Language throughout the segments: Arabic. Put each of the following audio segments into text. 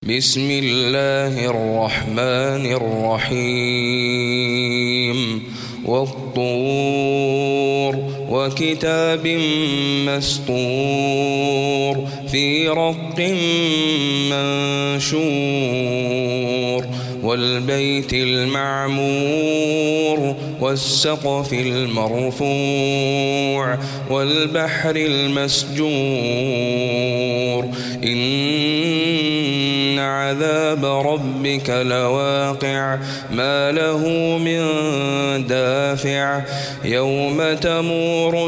بسم الله الرحمن الرحيم والطور وكتاب مسطور في رق منشور والبيت المعمور والسقف المرفوع والبحر المسجور إن عذاب ربك لواقع ما له من دافع يوم تمور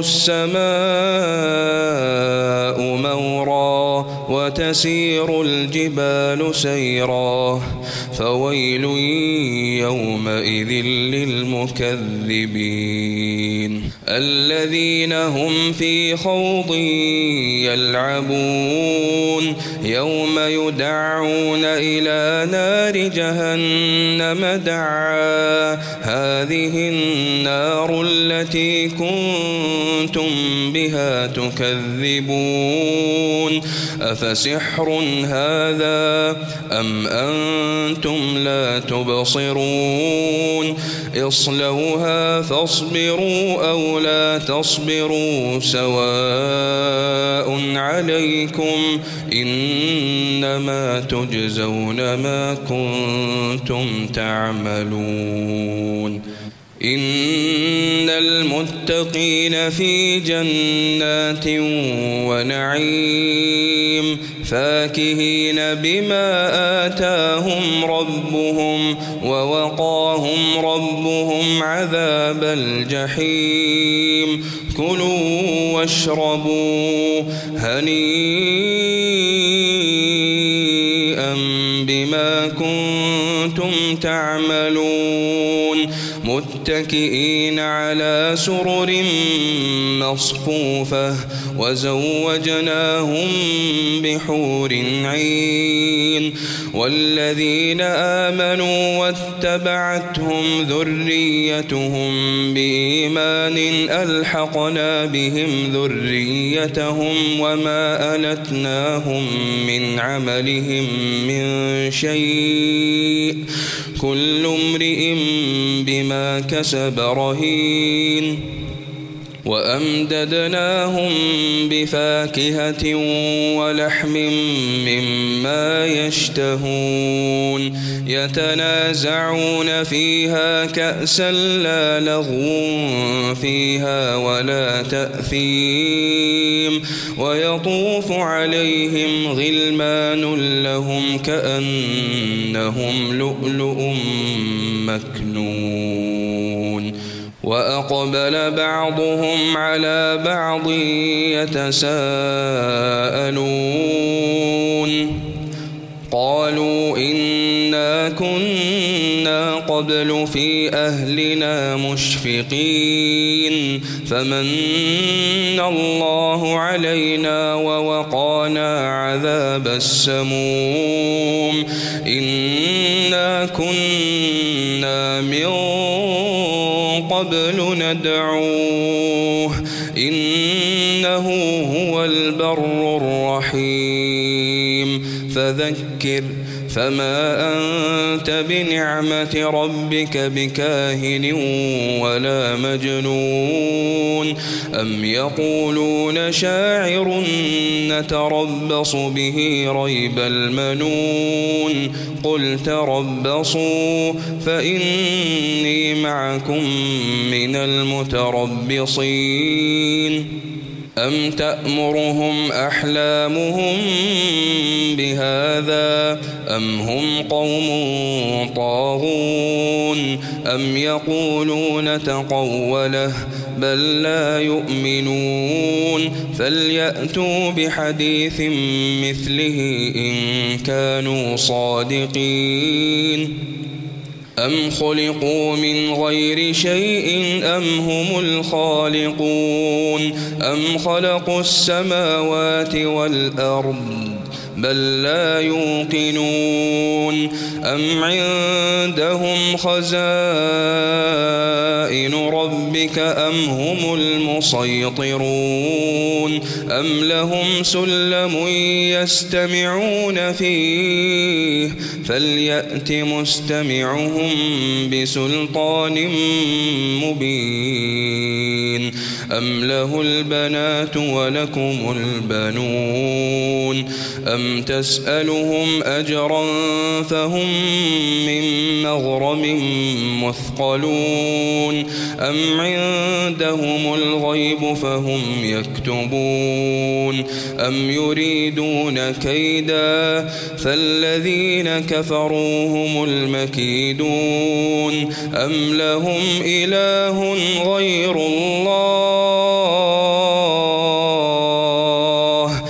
السماء مورا وتسير الجبال سيرا فويل يومئذ للمكذبين الذين هم في خوض يلعبون يوم يدعون إلى نار جهنم دعا هذه النار التي كنتم بها تكذبون أفسحر هذا أم أنتم لا تبصرون اصلوها فاصبروا أو لا تصبروا سواء عليكم إنما تجزون ما كنتم تعملون إن المتقين في جنات ونعيم فاكهين بما آتاهم ربهم ووقاهم ربهم عذاب الجحيم كلوا واشربوا هنيئا بما كنتم تعملون متكئين على سرر مصفوفة وزوجناهم بحور عين والذين آمنوا واتبعتهم ذريتهم بإيمان ألحقنا بهم ذريتهم وما ألتناهم من عملهم من شيء كل امرئ بما كسب رهين وأمددناهم بفاكهة ولحم مما يشتهون يتنازعون فيها كأسا لا لغو فيها ولا تأثيم ويطوف عليهم غلمان لهم كأنهم لؤلؤ مكنون وأقبل بعضهم على بعض يتساءلون قالوا إنا كنا قبل في أهلنا مشفقين فمن الله علينا ووقانا عذاب السموم إنا كنا من قبل ندعوه إنه هو البر الرحيم فذكر فما أنت بنعمة ربك بكاهن ولا مجنون أم يقولون شاعر نتربص به ريب المنون قل تربصوا فإني معكم من المتربصين أم تأمرهم أحلامهم بهذا أم هم قوم طاغون أم يقولون تقوله بل لا يؤمنون فليأتوا بحديث مثله إن كانوا صادقين أم خلقوا من غير شيء أم هم الخالقون أم خلقوا السماوات والأرض بل لا يوقنون أم عندهم خزائن ربك أم هم المسيطرون أم لهم سلم يستمعون فيه فليأت مستمعهم بسلطان مبين أم له البنات ولكم البنون أم تسألهم أجرا فهم من مغرم مثقلون أم عندهم الغيب فهم يكتبون أم يريدون كيدا فالذين كفروا هم المكيدون أم لهم إله غير الله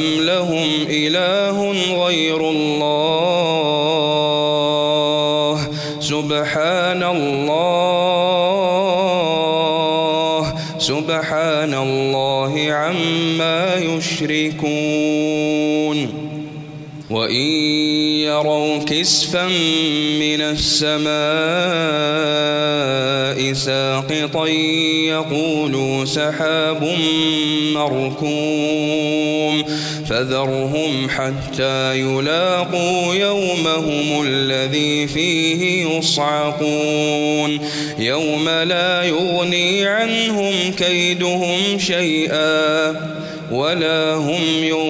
سبحان الله عما يشركون وإن يروا كسفا من السماء ساقطا يقولوا سحاب مركوم فذرهم حتى يلاقوا يومهم الذي فيه يصعقون يوم لا يغني عنهم كيدهم شيئا ولا هم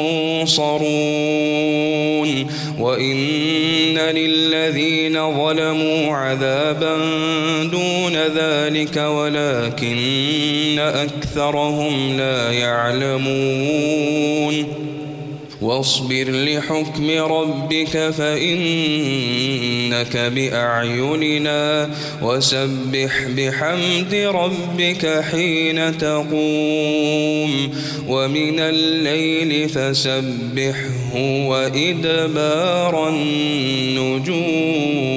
ينصرون وإن للذين ظلموا عذابا دون ذلك ولكن أكثرهم لا يعلمون واصبر لحكم ربك فإنك بأعيننا وسبح بحمد ربك حين تقوم ومن الليل فسبحه وإدبار النجوم.